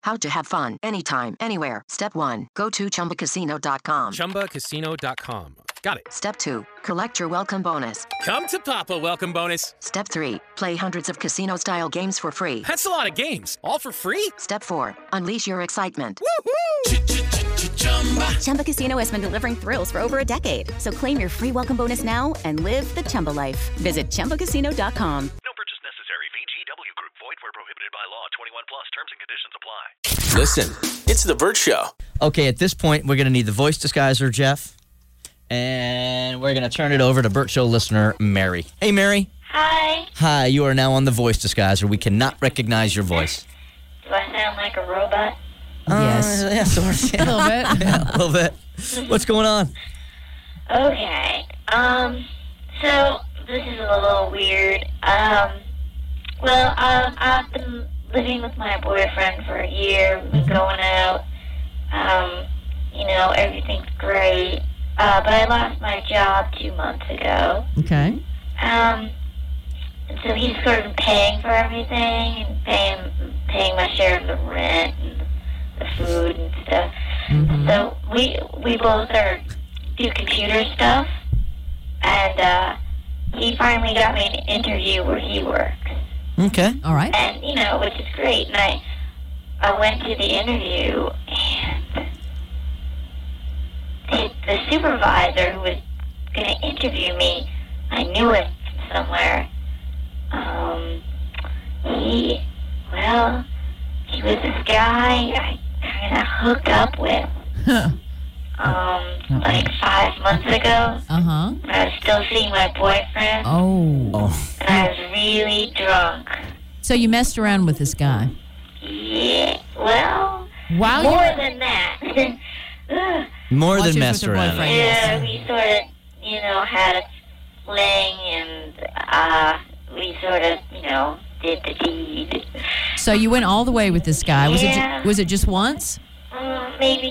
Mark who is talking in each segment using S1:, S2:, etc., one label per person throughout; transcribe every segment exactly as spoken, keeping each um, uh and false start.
S1: How to have fun anytime, anywhere. Step one. Go to chumba casino dot com.
S2: chumba casino dot com. Got it.
S1: Step two. Collect your welcome bonus.
S2: Come to Papa welcome bonus.
S1: Step three. Play hundreds of casino-style games for free.
S2: That's a lot of games. All for free?
S1: Step four. Unleash your excitement.
S2: Woohoo!
S3: Chumba Casino has been delivering thrills for over a decade. So claim your free welcome bonus now and live the Chumba life. Visit chumba casino dot com.
S4: No purchase necessary. V G W Group. Void where prohibited by law. twenty-one plus. Terms and conditions apply.
S5: Listen, it's the Bert Show.
S6: Okay, at this point, we're going to need the voice disguiser, Jeff. And we're going to turn it over to Bert Show listener, Mary. Hey, Mary.
S7: Hi.
S6: Hi, you are now on the voice disguiser. We cannot recognize your voice.
S7: Do I sound like a robot?
S8: Yes.
S6: Uh, yeah, sort of. Yeah.
S8: A little bit.
S6: Yeah, a little bit. What's going on?
S7: Okay. Um, so this is a little weird. Um, well, um, I've been living with my boyfriend for a year. We've been going out. Um, you know, everything's great. Uh, but I lost my job two months ago.
S8: Okay.
S7: Um, and so he's sort of paying for everything and paying paying my share of the rent and the food and stuff.
S8: Mm-hmm.
S7: So we we both are do computer stuff, and uh, he finally got me an interview where he works.
S6: Okay.
S8: All right.
S7: And you know, which is great. And I I went to the interview, and the, the supervisor who was going to interview me, I knew him from somewhere. Um, he, well, he was this guy I kind of hooked up with, um, like five months ago.
S8: Uh-huh.
S7: I was still seeing my boyfriend,
S8: Oh.
S6: Oh.
S7: and I was really drunk.
S8: So you messed around with this guy.
S7: Yeah, well,
S8: While
S7: more
S8: you
S7: than that.
S6: More
S8: Watch
S6: than
S8: it
S6: messed
S8: with her
S6: around.
S8: boyfriend.
S7: Yeah, we sort of, you know, had a fling, and uh, we sort of, you know, did the deed.
S8: So you went all the way with this guy. Was
S7: Yeah.
S8: it ju- was it just once?
S7: Um, maybe,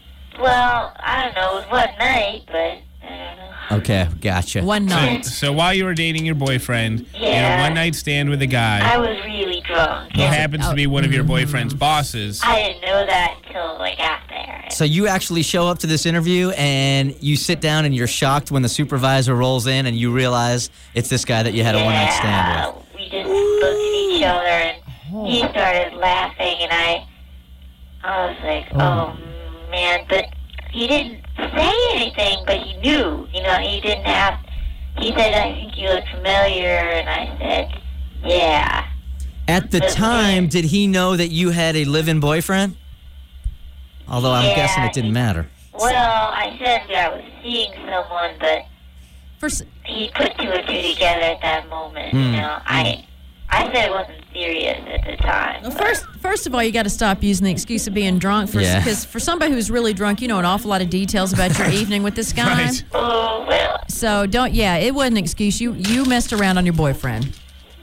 S7: well, I don't know, it was one night, but I don't know.
S6: Okay, gotcha.
S8: One
S9: So,
S8: night.
S9: so while you were dating your boyfriend, you had
S7: Yeah.
S9: a one-night stand with a guy
S7: I was really drunk.
S9: who
S7: and
S9: happens to be one of your boyfriend's bosses.
S7: I didn't know that until I got there.
S6: So you actually show up to this interview and you sit down and you're shocked when the supervisor rolls in and you realize it's this guy that you had a one-night stand with.
S7: Yeah, we just looked at each other, and he started laughing, and I, I was like, oh, man, but he didn't say anything, but he knew, you know, he didn't have, he said, I think you look familiar, and I said, yeah.
S6: At the time, did he know that you had a live-in boyfriend? Although I'm
S7: Yeah,
S6: guessing it didn't matter.
S7: Well, I said I was seeing someone, but
S8: First,
S7: he put two and two together at that moment,
S6: Hmm.
S7: you know. I I said it wasn't serious at the time.
S8: well,
S7: but-
S8: first, first of all, you got to stop using the excuse of being drunk. For,
S6: Yeah.
S8: Because for somebody who's really drunk, you know an awful lot of details about your evening with this guy.
S9: Right.
S7: Oh, well,
S8: So don't, yeah, it wasn't an excuse. You you messed around on your boyfriend.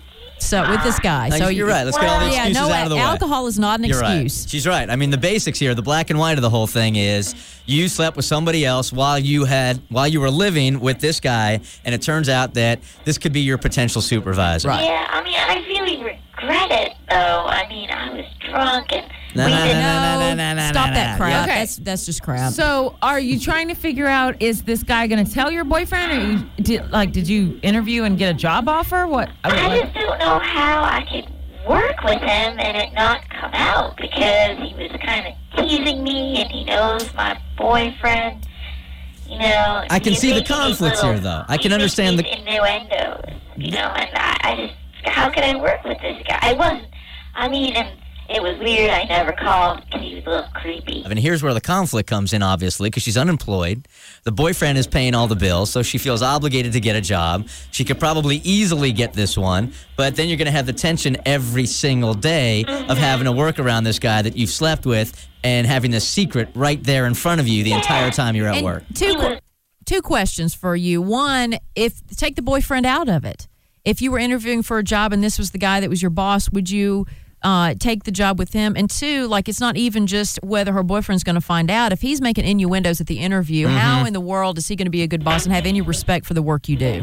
S8: So with this guy.
S6: Like,
S8: so
S6: you're right. Let's get all the
S8: Yeah,
S6: excuses
S8: no,
S6: out of the way.
S8: alcohol is not an
S6: You're
S8: excuse.
S6: right. She's right. I mean, the basics here, the black and white of the whole thing is you slept with somebody else while you had while you were living with this guy, and it turns out that this could be your potential supervisor.
S8: Right.
S7: yeah, I mean, I really regret it, though. I mean, I was drunk, and
S6: No,
S7: we
S6: no,
S7: didn't
S6: no, no, no, no, no,
S8: Stop
S6: no,
S8: that
S6: no.
S8: crap.
S10: Okay.
S8: That's that's just crap.
S10: So, are you trying to figure out, is this guy going to tell your boyfriend, or you did, like, did you interview and get a job offer? What? I mean,
S7: I
S10: like-
S7: just don't know how I could work with him and it not come out, because he was kind of teasing me, and he knows my boyfriend. You know,
S6: I can
S7: he's
S6: see the
S7: making these
S6: conflicts
S7: little-
S6: here, though. I
S7: he's
S6: can understand
S7: making these innuendos, you know, and I, I just, how could I work with this guy? I wasn't, I mean, and it was weird. I never called because he was a little creepy.
S6: And here's where the conflict comes in, obviously, because she's unemployed. The boyfriend is paying all the bills, so she feels obligated to get a job. She could probably easily get this one, but then you're going to have the tension every single day of having to work around this guy that you've slept with and having this secret right there in front of you the entire time you're at
S8: And
S6: work.
S8: Two que- two questions for you. One, if take the boyfriend out of it. If you were interviewing for a job and this was the guy that was your boss, would you uh, take the job with him? And two, like, it's not even just whether her boyfriend's going to find out. If he's making innuendos at the interview,
S6: Mm-hmm.
S8: how in the world is he going to be a good boss and have any respect for the work you do?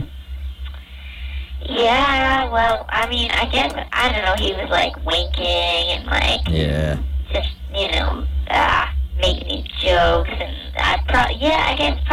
S7: Yeah, well, I mean, I guess, I don't know, he was like winking and like
S6: Yeah.
S7: just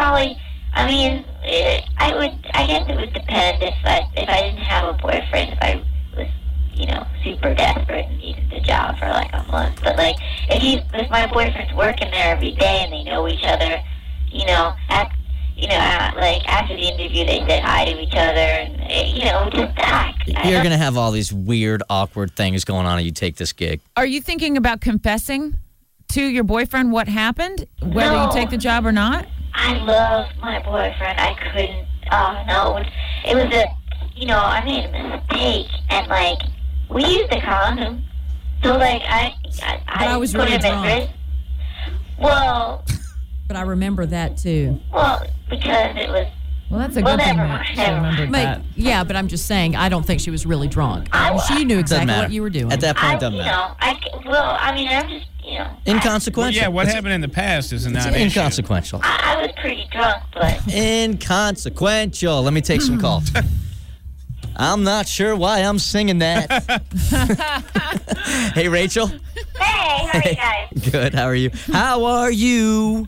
S7: probably. I mean, it, I would. I guess it would depend if I if I didn't have a boyfriend. If I was, you know, super desperate and needed the job for like a month. But like, if he, if my boyfriend's working there every day and they know each other, you know, at, you know, uh, like after the interview they said hi to each other and uh, you know, just that.
S6: You're gonna have all these weird, awkward things going on if you take this gig.
S10: Are you thinking about confessing to your boyfriend what happened, whether
S7: No.
S10: you take the job or not?
S7: I love my boyfriend. I couldn't. Oh no, it was, it was a, you know, I made a mistake, and like we used a condom, so like I, I,
S8: But I was
S7: put
S8: really
S7: him at
S8: drunk.
S7: risk. Well,
S8: But I remember that too.
S7: well, because it was.
S10: Well, that's a
S7: Well,
S10: good thing
S7: never
S10: that
S7: mind,
S10: she
S7: never
S10: remembered
S8: But,
S10: that.
S8: yeah, but I'm just saying, I don't think she was really drunk.
S7: I-
S8: She knew exactly
S6: matter.
S8: what you were doing.
S6: At that point,
S7: I,
S6: it doesn't
S7: you
S6: matter.
S7: know, I c- well, I mean, I'm just, you know,
S6: Inconsequential.
S9: Well, yeah, what
S6: It's-
S9: happened in the past is a
S6: It's
S9: non-issue.
S6: inconsequential.
S7: I, I was pretty drunk, but
S6: Inconsequential. Let me take some calls. I'm not sure why I'm singing that. Hey, Rachel.
S7: hey, how are you guys?
S6: Good. How are you? How are you?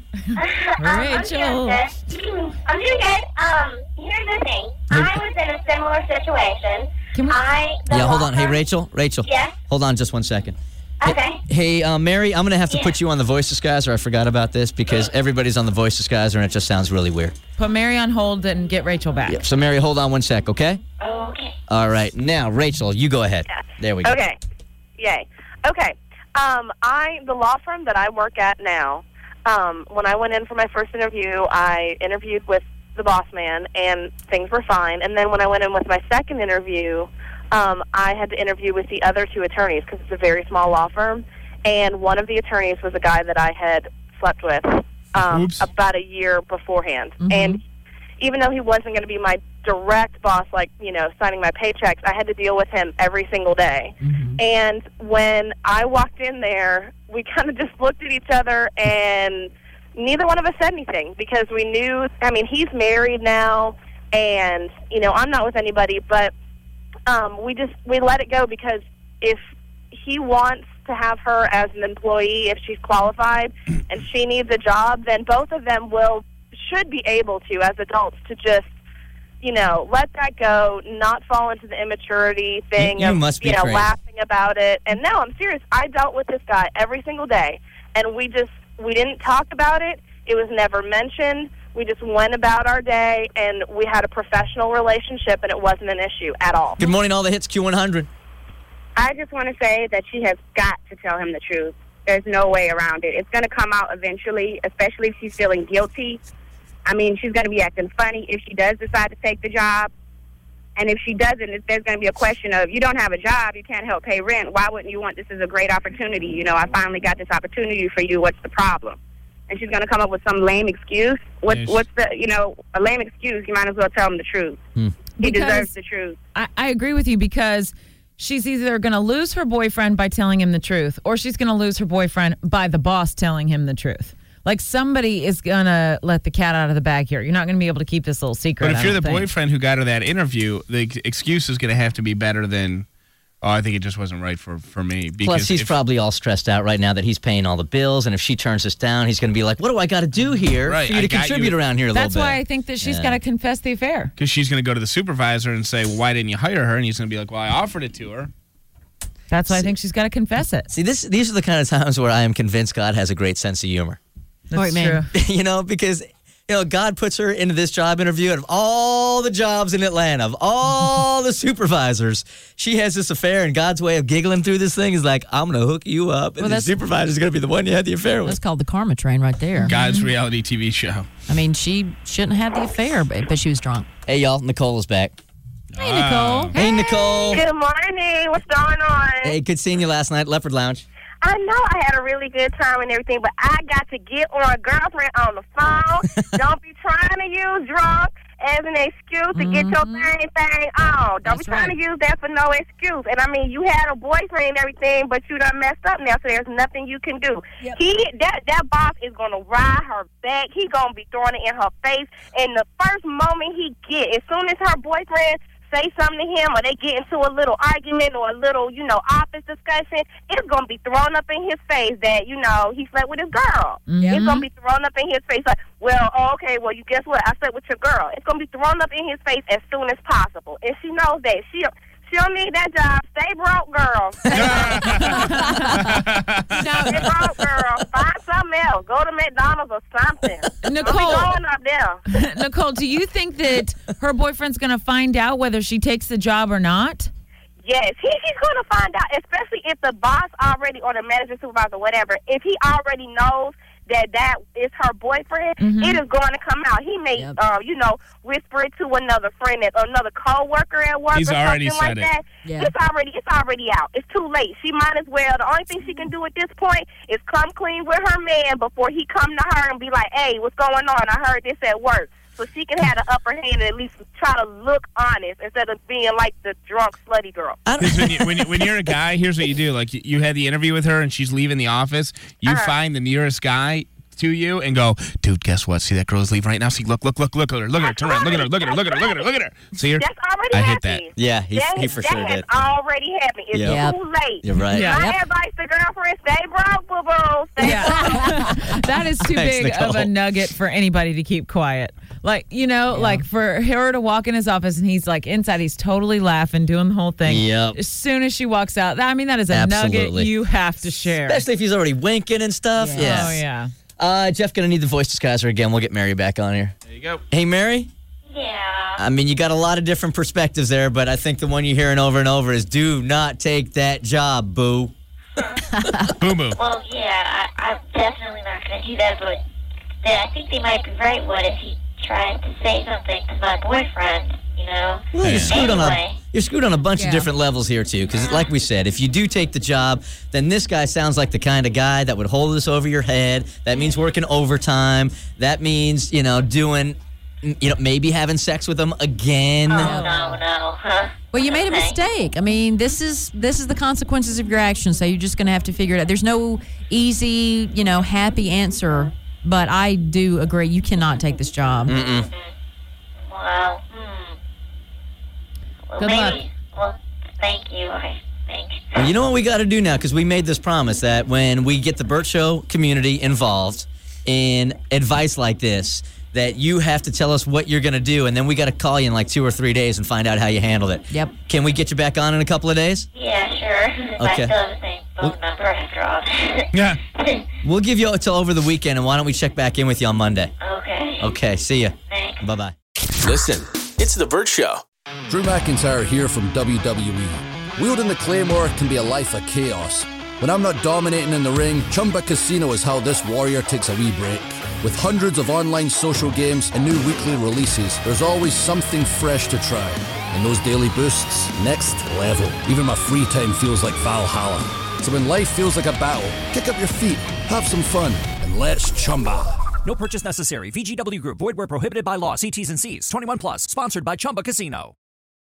S10: Rachel.
S7: I'm doing good. I'm doing good. Um, here's the thing. I was in a similar situation.
S10: Can we-
S7: I the
S6: Yeah, hold
S7: law
S6: on. Hey,
S7: firm-
S6: Rachel. Rachel.
S7: Yes?
S6: Hold on just one second.
S7: Okay.
S6: Hey, uh, Mary, I'm going to have to
S7: Yeah.
S6: put you on the Voice Disguiser. I forgot about this because everybody's on the Voice Disguiser and it just sounds really weird.
S10: Put Mary on hold and get Rachel back.
S6: Yep. So, Mary, hold on one sec, okay?
S7: Okay.
S6: All right. Now, Rachel, you go ahead. There we go.
S11: Okay. Yay. Okay. Um, I the law firm that I work at now, um, when I went in for my first interview, I interviewed with the boss man, and things were fine. And then when I went in with my second interview, um, I had to interview with the other two attorneys because it's a very small law firm. And one of the attorneys was a guy that I had slept with um,
S9: Oops.
S11: about a year beforehand.
S10: Mhm.
S11: And even though he wasn't going to be my direct boss, like, you know, signing my paychecks, I had to deal with him every single day.
S10: Mhm.
S11: And when I walked in there, we kind of just looked at each other, and neither one of us said anything because we knew, I mean, he's married now, and, you know, I'm not with anybody, but um, we just, we let it go because if he wants to have her as an employee, if she's qualified and she needs a job, then both of them will, should be able to, as adults, to just, you know, let that go, not fall into the immaturity thing
S6: You- you
S11: of,
S6: must be
S11: you know,
S6: crazy.
S11: laughing about it. And no, I'm serious. I dealt with this guy every single day, and we just, we didn't talk about it. It was never mentioned. We just went about our day, and we had a professional relationship, and it wasn't an issue at all.
S6: Good morning, all the hits, Q one hundred.
S12: I just want to say that she has got to tell him the truth. There's no way around it. It's going to come out eventually, especially if she's feeling guilty. I mean, she's going to be acting funny if she does decide to take the job. And if she doesn't, if there's going to be a question of, you don't have a job, you can't help pay rent, why wouldn't you want this as a great opportunity? You know, I finally got this opportunity for you. What's the problem? And she's going to come up with some lame excuse. What,
S9: Yes.
S12: What's the, you know, a lame excuse? You might as well tell him the truth.
S6: Hmm.
S12: He
S10: Because-
S12: deserves the truth.
S10: I, I agree with you because she's either going to lose her boyfriend by telling him the truth or she's going to lose her boyfriend by the boss telling him the truth. Like, somebody is going to let the cat out of the bag here. You're not going to be able to keep this little secret.
S9: But if
S10: I
S9: you're the
S10: don't think.
S9: boyfriend who got her that interview, the ex- excuse is going to have to be better than, oh, I think it just wasn't right for, for me. Because
S6: Plus, he's
S9: if-
S6: probably all stressed out right now that he's paying all the bills, and if she turns this down, he's going to be like, what do I got to do here
S9: Right,
S6: for you
S9: I
S6: to
S9: got
S6: contribute
S9: you.
S6: around here a
S10: That's
S6: little bit?
S10: why I think that she's
S6: Yeah.
S10: got to confess the affair.
S9: Because she's going to go to the supervisor and say, well, why didn't you hire her? And he's going to be like, well, I offered it to her.
S10: That's why I think she's got to confess it.
S6: See, this these are the kind of times where I am convinced God has a great sense of humor.
S10: That's
S8: Right, man.
S10: true.
S6: You know, because, you know, God puts her into this job interview, and of all the jobs in Atlanta, of all the supervisors, she has this affair, and God's way of giggling through this thing is like, I'm going to hook you up, and
S8: Well,
S6: the
S8: that's-
S6: supervisor's going to be the one you had the affair with.
S8: That's called the karma train right there.
S9: God's reality T V show.
S8: I mean, she shouldn't have the affair, but, but she was drunk.
S6: Hey, y'all, Nicole is back.
S8: Hey, Nicole.
S6: Hey, Nicole.
S12: Good morning. What's going on?
S6: Hey, good seeing you last night, Leopard Lounge.
S12: I know I had a really good time and everything, but I got to get on a girlfriend on the phone. Don't be trying to use drunk as an excuse to get your thing thing on. Don't
S8: That's
S12: be trying
S8: right.
S12: to use that for no excuse. And I mean, you had a boyfriend and everything, but you done messed up now, so there's nothing you can do.
S8: Yep.
S12: He that that boss is gonna ride her back. He gonna be throwing it in her face. And the first moment he get, as soon as her boyfriend
S11: say something to him or they get into a little argument or a little, you know, office discussion, it's going to be thrown up in his face that, you know, he slept with his girl.
S10: Mm-hmm.
S11: It's going to be thrown up in his face like, well, oh, okay, well, you guess what? I slept with your girl. It's going to be thrown up in his face as soon as possible. And she knows that. She she don't need that job. Stay broke, girl. Stay broke. Stay broke, girl. Find something else. Go to McDonald's or something.
S10: Nicole,
S11: don't be going up there.
S10: Nicole, do you think that her boyfriend's going to find out whether she takes the job or not?
S11: Yes, he, he's going to find out, especially if the boss already, or the manager, supervisor, whatever, if he already knows that that is her boyfriend,
S10: mm-hmm.
S11: it is going to come out. He may, yep. uh, you know, whisper it to another friend, that, another co-worker at work
S9: He's
S11: or
S9: already
S11: something
S9: said
S11: like
S9: it.
S11: that.
S8: Yeah.
S11: It's already it's already out. It's too late. She might as well. The only thing she can do at this point is come clean with her man before he come to her and be like, hey, what's going on? I heard this at work. So she can have the upper hand and at least try to look honest instead of being like the drunk, slutty girl.
S9: Because when, you, when, you, when you're a guy, here's what you do. Like, you, you had the interview with her and she's leaving the office. You
S11: Uh-huh.
S9: find the nearest guy to you and go, dude, guess what? See that girl's leaving right now? See, look, look, look, look at her. Look at her. Turn around. Look at her. Look at her. Look at her. Look at her. Look at her. See her?
S11: That's already
S9: I hit
S11: happening.
S9: that.
S6: Yeah, he,
S11: that,
S6: he for
S11: that
S6: sure
S11: has
S6: did.
S11: already happened. It's
S6: Yep.
S11: too late.
S6: You're right.
S10: Yeah.
S11: My
S10: Yep.
S11: advice to girlfriends, stay broke, boo-boo. Stay
S10: Yeah. That is too
S6: Thanks,
S10: big
S6: Nicole.
S10: of a nugget for anybody to keep quiet. Like, you know, like for her to walk in his office and he's like inside, he's totally laughing, doing the whole thing.
S6: Yep.
S10: As soon as she walks out, I mean, that is a
S6: Absolutely.
S10: nugget you have to share.
S6: Especially if he's already winking and stuff.
S10: Yeah.
S6: Yeah.
S10: Oh, yeah.
S6: Uh, Jeff, gonna need the voice disguiser again. We'll get Mary back on here.
S9: There you go.
S6: Hey, Mary?
S7: Yeah.
S6: I mean, you got a lot of different perspectives there, but I think the one you're hearing over and over is do not take that job, boo.
S9: Boo boo.
S7: Well, yeah, I, I'm definitely not going to do that, but they, I think they might be right. What if he tried to say something to my boyfriend, you know?
S6: Well, you're screwed on a
S7: Anyway.
S6: you're screwed on a bunch
S8: Yeah.
S6: of different levels here too. Because, like we said, if you do take the job, then this guy sounds like the kind of guy that would hold this over your head. That means working overtime. That means you know doing, you know, maybe having sex with him again.
S7: Oh, no, no, huh?
S8: Well, you made a
S7: Okay.
S8: mistake. I mean, this is this is the consequences of your actions. So you're just going to have to figure it out. There's no easy, you know, happy answer. But I do agree. You cannot take this job.
S6: Mm-mm.
S7: Well, hmm. Well,
S10: Good
S7: maybe.
S10: luck.
S7: Well, thank you. Okay, thanks.
S6: Well, you know what we got to do now? Because we made this promise that when we get the Burt Show community involved in advice like this, that you have to tell us what you're going to do, and then we got to call you in like two or three days and find out how you handled it.
S8: Yep.
S6: Can we get you back on in a couple of days?
S7: Yeah, sure. If I
S6: Okay.
S7: still have the same phone number after all.
S9: Yeah.
S6: We'll give you till over the weekend, and why don't we check back in with you on Monday?
S7: Okay.
S6: Okay, see ya.
S7: Thanks.
S6: Bye-bye.
S5: Listen, it's The Burt Show.
S13: Drew McIntyre here from W W E. Wielding the Claymore can be a life of chaos. When I'm not dominating in the ring, Chumba Casino is how this warrior takes a wee break. With hundreds of online social games and new weekly releases, there's always something fresh to try. And those daily boosts, next level. Even my free time feels like Valhalla. So when life feels like a battle, kick up your feet, have some fun, and let's Chumba.
S14: No purchase necessary. V G W Group. Void where prohibited by law. See T's and C's. twenty-one plus. Sponsored by Chumba Casino.